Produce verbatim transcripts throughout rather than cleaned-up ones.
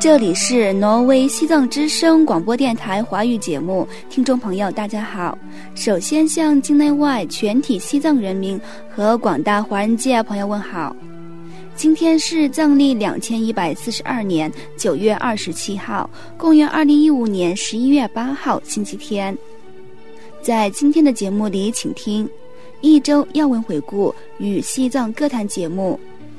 这里是挪威西藏之声广播电台华语节目，听众朋友大家好。首先向境内外全体西藏人民和广大华人界朋友问好。今天是藏历两千一百四十二年九月二十七号，公元二零一五年十一月八号，星期天。在今天的节目里，请听一周要闻回顾与西藏歌坛节目。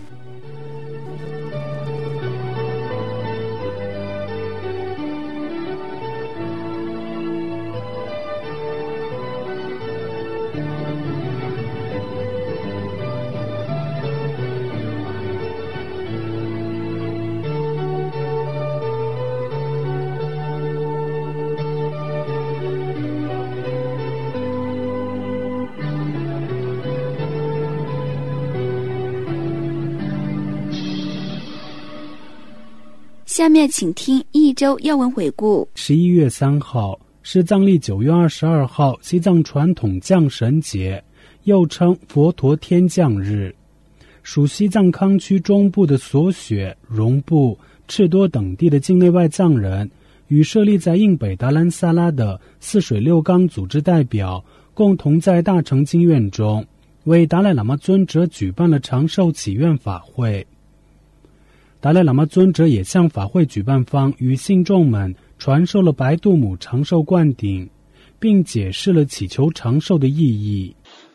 下面请听一周要闻回顾。 十一月三号是藏历九月二十二号西藏传统降神节，又称佛陀天降日，属西藏康区中部的所雪、绒布、赤多等地的境内外藏人与设立在印北达兰萨拉的泗水六冈组织代表共同在大成经院中为达赖喇嘛尊者举办了长寿祈愿法会。达赖喇嘛尊者也向法会举办方与信众们传授了白度母长寿灌顶，并解释了祈求长寿的意义。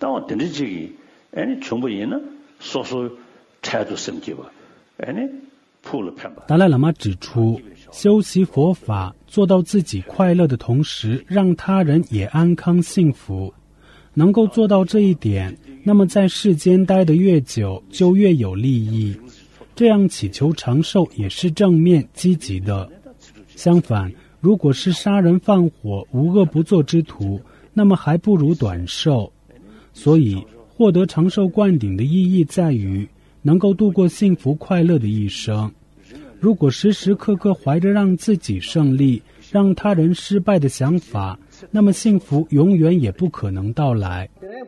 达赖喇嘛指出，修习佛法做到自己快乐的同时让他人也安康幸福，能够做到这一点，那么在世间待得越久就越有利益，这样祈求长寿也是正面积极的。相反，如果是杀人放火无恶不作之徒，那么还不如短寿。所以获得长寿灌顶的意义在于能够度过幸福快乐的一生。如果时时刻刻怀着让自己胜利让他人失败的想法，那么幸福永远也不可能到来。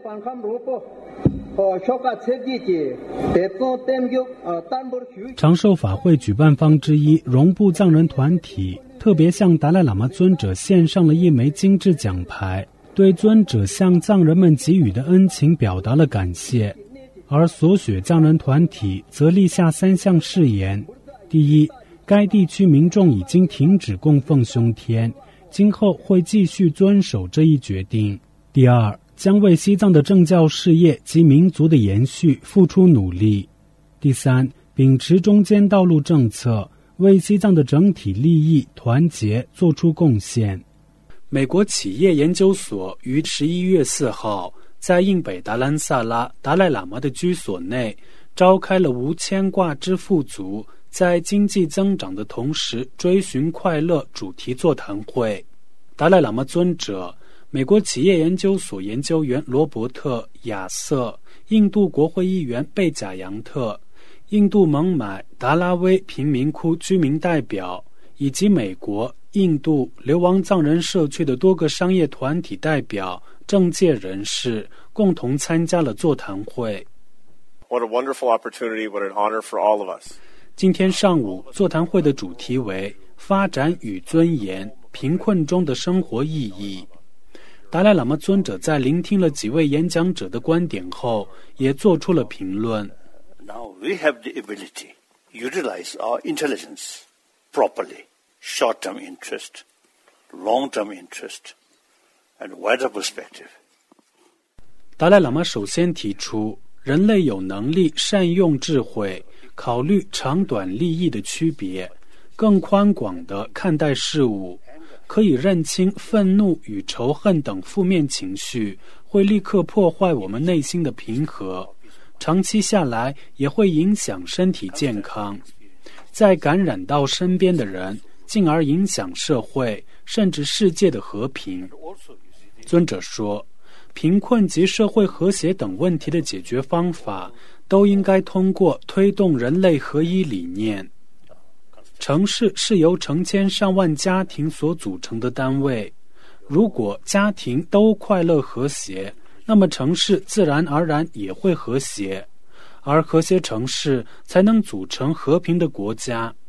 长寿法会举办方之一绒布藏人团体特别向达赖喇嘛尊者献上了一枚精致奖牌，对尊者向藏人们给予的恩情表达了感谢。而所雪藏人团体则立下三项誓言：第一，该地区民众已经停止供奉凶天，今后会继续遵守这一决定；第二，将为西藏的政教事业及民族的延续付出努力；第三，秉持中间道路政策，为西藏的整体利益团结做出贡献。美国企业研究所于十一月四号在印北达兰萨拉达赖喇嘛的居所内召开了无牵挂之富足，在经济增长的同时追寻快乐主题座谈会。达赖喇嘛尊者、美国企业研究所研究员罗伯特·亚瑟、印度国会议员贝贾扬特、印度孟买达拉威贫民窟居民代表以及美国、印度流亡藏人社区的多个商业团体代表、政界人士共同参加了座谈会。 What a wonderful opportunity, what an honor for all of us. 今天上午座谈会的主题为发展与尊严，贫困中的生活意义。达赖喇嘛尊者在聆听了几位演讲者的观点后，也做出了评论。 Now we have the ability to utilize our intelligence properly, short-term interest, long-term interest, and wider perspective. 达赖喇嘛首先提出，人类有能力善用智慧，考虑长短利益的区别，更宽广地看待事物，可以认清愤怒与仇恨等负面情绪会立刻破坏我们内心的平和，长期下来也会影响身体健康，再感染到身边的人，进而影响社会甚至世界的和平。尊者说，贫困及社会和谐等问题的解决方法都应该通过推动人类合一理念。城市是由成千上万家庭所组成的单位，如果家庭都快乐和谐，那么城市自然而然也会和谐，而和谐城市才能组成和平的国家。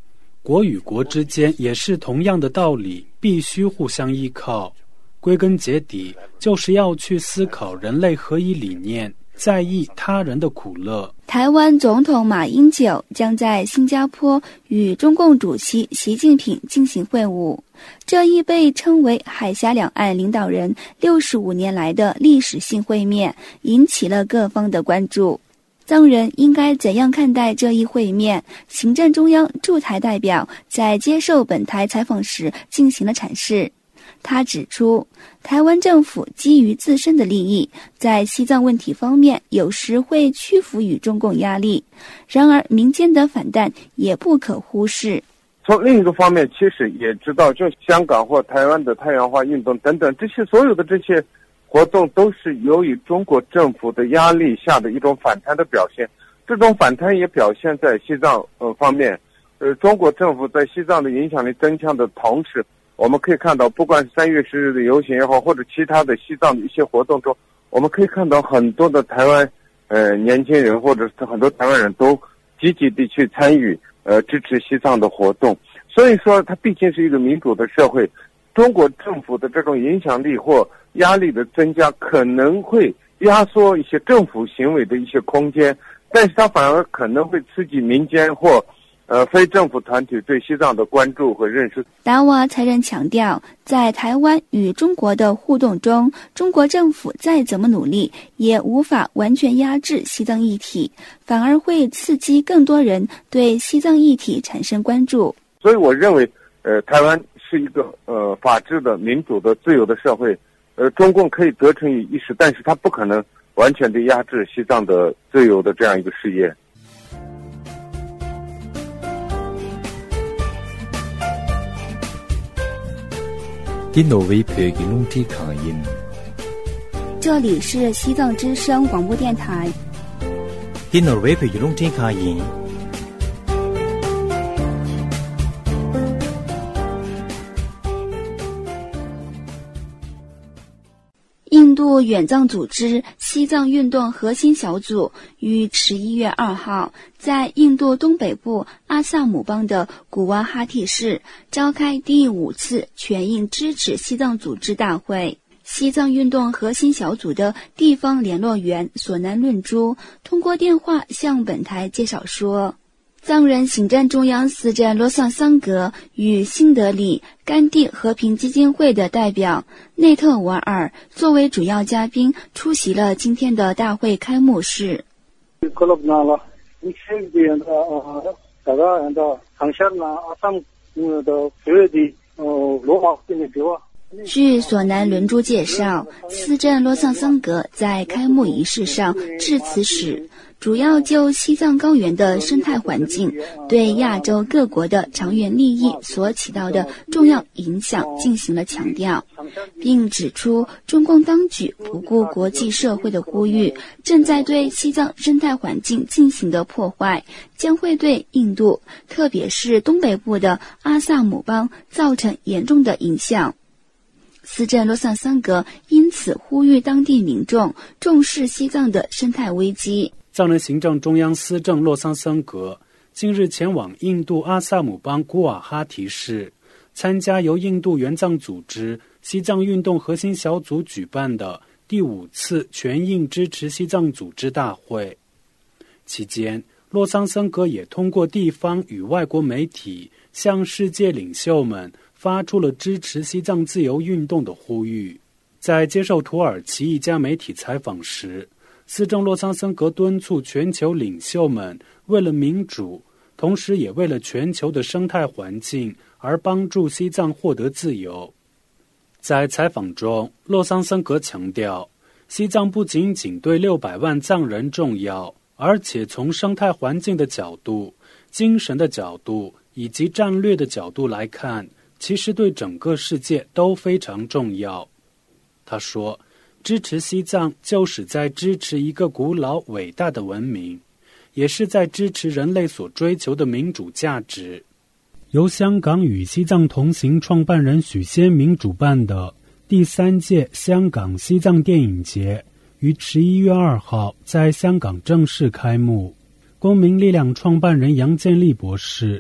国与国之间也是同样的道理，必须互相依靠。归根结底，就是要去思考人类合一理念，在意他人的苦乐。 台湾总统马英九将在新加坡与中共主席习近平进行会晤，这一被称为海峡两岸领导人六十五年来的历史性会面，引起了各方的关注。藏人应该怎样看待这一会面？行政中央驻台代表在接受本台采访时进行了阐释。他指出，台湾政府基于自身的利益，在西藏问题方面有时会屈服于中共压力，然而民间的反弹也不可忽视。 从另一个方面，其实也知道，就香港或台湾的太阳花运动等等，这些所有的这些活动都是由于中国政府的压力下的一种反弹的表现。这种反弹也表现在西藏呃方面，呃，中国政府在西藏的影响力增强的同时，我们可以看到，不管是三月十日的游行也好，或者其他的西藏的一些活动中，我们可以看到很多的台湾呃年轻人或者是很多台湾人都积极地去参与呃支持西藏的活动。所以说，它毕竟是一个民主的社会，中国政府的这种影响力或压力的增加，可能会压缩一些政府行为的一些空间，但是它反而可能会刺激民间或呃，非政府团体对西藏的关注和认识。 达瓦才人强调，在台湾与中国的互动中，中国政府再怎么努力，也无法完全压制西藏议题，反而会刺激更多人对西藏议题产生关注。 所以我认为，呃，台湾是一个呃法治的、民主的、自由的社会。呃，中共可以得逞于一时，但是它不可能完全的压制西藏的自由的这样一个事业。 这里是西藏之声广播电台。印度远藏组织西藏运动核心小组于十一月二号在印度东北部阿萨姆邦的古瓦哈蒂市召开第五次全印支持西藏组织大会。西藏运动核心小组的地方联络员索南论珠通过电话向本台介绍说，藏人行政中央司政罗桑桑格与新德里甘地和平基金会的代表内特瓦尔作为主要嘉宾出席了今天的大会开幕式。据索南伦珠介绍，司政洛桑桑格在开幕仪式上致辞时，主要就西藏高原的生态环境对亚洲各国的长远利益所起到的重要影响进行了强调，并指出中共当局不顾国际社会的呼吁，正在对西藏生态环境进行的破坏，将会对印度，特别是东北部的阿萨姆邦造成严重的影响。司政洛桑桑格因此呼吁当地民众重视西藏的生态危机。 藏人行政中央司政洛桑桑格近日前往印度阿萨姆邦古瓦哈提市，参加由印度援藏组织西藏运动核心小组举办的第五次全印支持西藏组织大会。期间，洛桑桑格也通过地方与外国媒体向世界领袖们发出了支持西藏自由运动的呼吁。在接受土耳其一家媒体采访时，司政洛桑桑格敦促全球领袖们为了民主，同时也为了全球的生态环境而帮助西藏获得自由。在采访中，洛桑桑格强调，西藏不仅仅对六百万藏人重要，而且从生态环境的角度、精神的角度以及战略的角度来看，其实对整个世界都非常重要。他说，支持西藏就是在支持一个古老伟大的文明，也是在支持人类所追求的民主价值。由香港与西藏同行创办人许先明主办的第三届香港西藏电影节于十一月二号在香港正式开幕。公民力量创办人杨建立博士、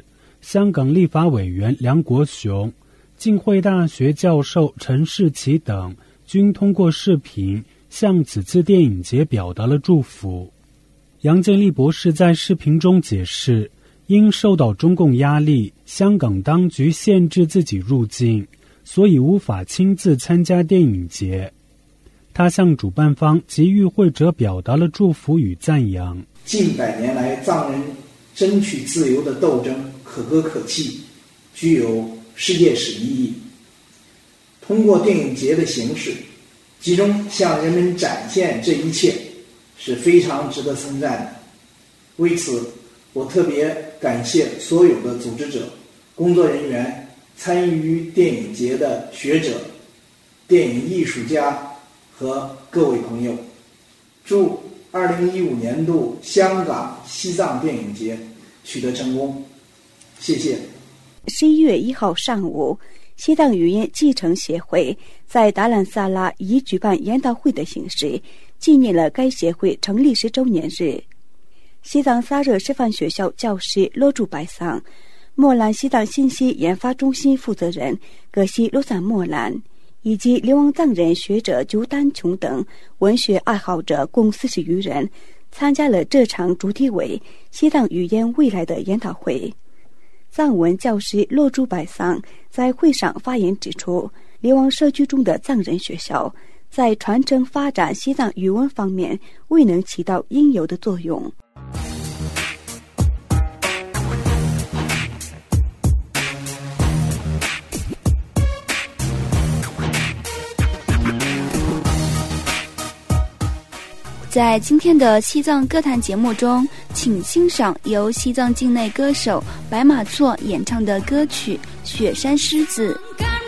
香港立法委员梁国雄、浸会大学教授陈世奇等均通过视频向此次电影节表达了祝福。杨建立博士在视频中解释，因受到中共压力，香港当局限制自己入境，所以无法亲自参加电影节。他向主办方及与会者表达了祝福与赞扬。 近百年来藏人争取自由的斗争可歌可泣，具有世界史意义。通过电影节的形式，集中向人们展现这一切，是非常值得称赞的。为此，我特别感谢所有的组织者、工作人员、参与电影节的学者、电影艺术家和各位朋友。祝二零一五年度香港西藏电影节取得成功，谢谢。 十一月一号上午，西藏语言继承协会在达兰萨拉以举办研讨会的形式，纪念了该协会成立十周年日。西藏萨热师范学校教师罗柱白桑、莫兰西藏信息研发中心负责人葛西罗赞莫兰，以及流亡藏人学者鸠丹琼等文学爱好者共四十余人参加了这场主题为西藏语言未来的研讨会。藏文教师洛珠白桑在会上发言指出，流亡社区中的藏人学校在传承发展西藏语文方面未能起到应有的作用。 在今天的西藏歌坛节目中，请欣赏由西藏境内歌手白马错演唱的歌曲《雪山狮子》。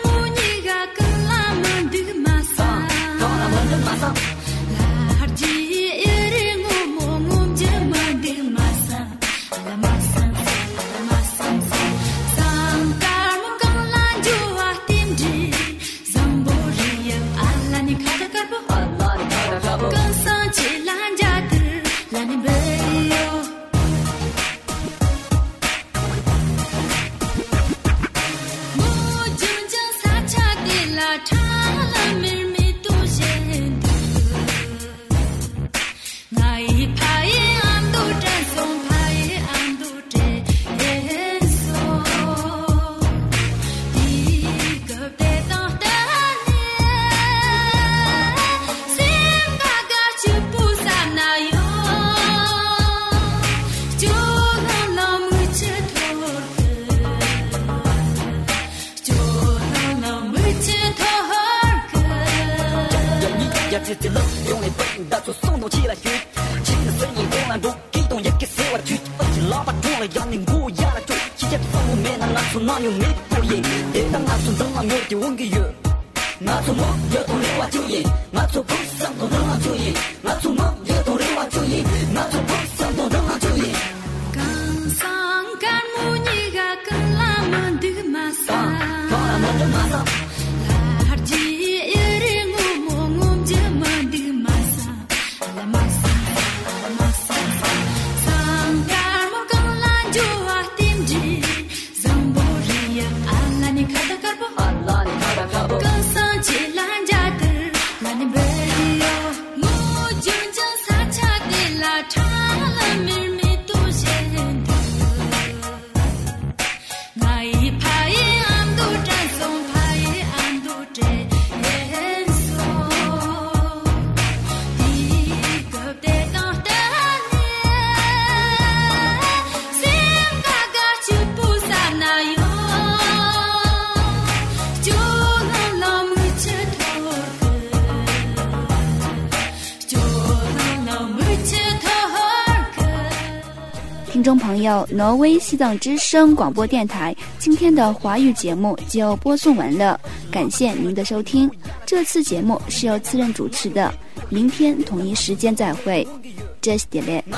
听众朋友，挪威西藏之声广播电台今天的华语节目就播送完了，感谢您的收听。这次节目是由次任主持的，明天同一时间再会。这是点嘞。